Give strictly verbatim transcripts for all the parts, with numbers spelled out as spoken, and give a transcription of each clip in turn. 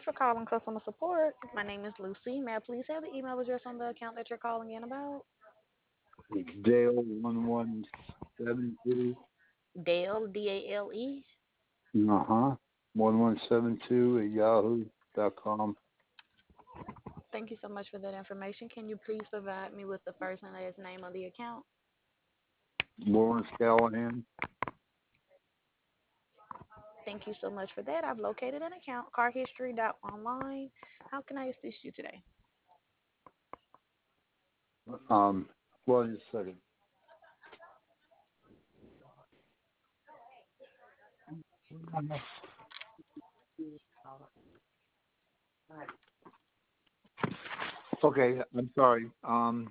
for calling customer support. My name is Lucy. May I please have the email address on the account that you're calling in about? It's Dale one one seven two. Dale, D A L E. Uh huh. One one seven two at yahoo dot com. Thank you so much for that information. Can you please provide me with the first and last name on the account? Lawrence Callahan. Thank you so much for that. I've located an account, car history dot online. How can I assist you today? Um. Well, just a second. Okay. I'm sorry. Um.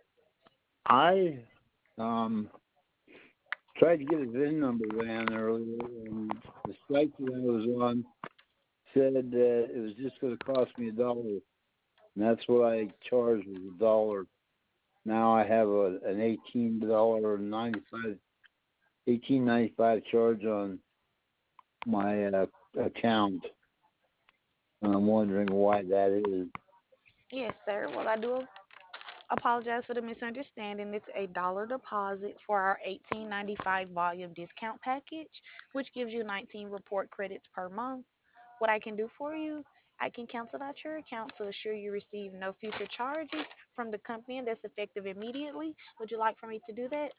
I um tried to get a V I N number ran earlier, and the site that I was on said that it was just going to cost me a dollar, and that's what I charged was a dollar. Now I have a, an eighteen dollar ninety five eighteen ninety five charge on my uh, account, and I'm wondering why that is. Yes, sir. Well, I do apologize for the misunderstanding. It's a dollar deposit for our eighteen ninety-five volume discount package, which gives you nineteen report credits per month. What I can do for you, I can cancel out your account to assure you receive no future charges from the company, and that's effective immediately. Would you like for me to do that?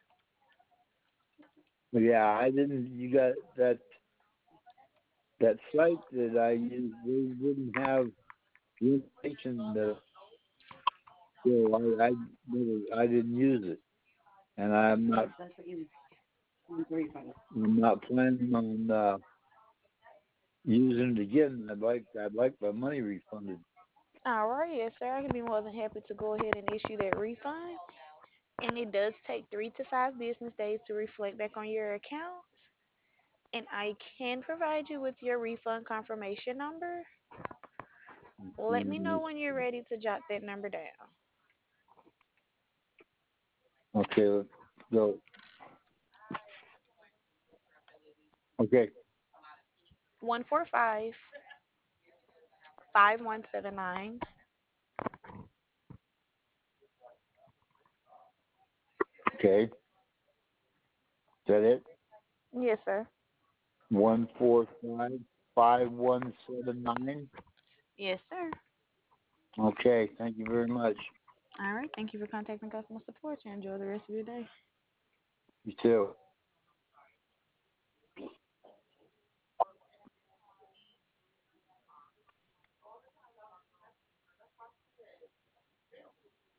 Yeah, I didn't. You got that that site that I used. They didn't have the information that so I I never I didn't use it, and I'm not I'm not planning on uh, using it again. I'd like I'd like my money refunded. All right, yes, sir. I can be more than happy to go ahead and issue that refund. And it does take three to five business days to reflect back on your account. And I can provide you with your refund confirmation number. Let me know when you're ready to jot that number down. Okay, so okay, one four five, five one seven nine. okay, is that it? Yes, sir. One four five five one seven nine. Yes, sir. Okay, thank you very much. All right. Thank you for contacting customer support. You enjoy the rest of your day. You too.